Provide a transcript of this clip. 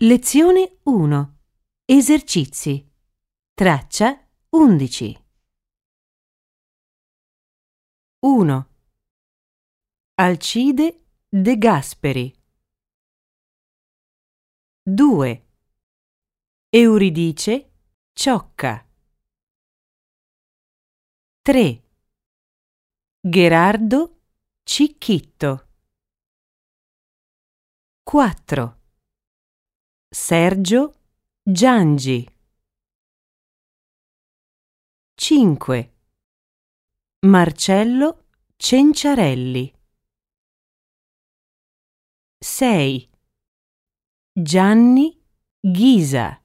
Lezione 1. Esercizi. Traccia 11. 1. Alcide De Gasperi. 2. Euridice Ciocca. 3. Gherardo Cicchitto. 4. Sergio Giangi. 5. Marcello Cenciarelli. 6. Gianni Ghisa.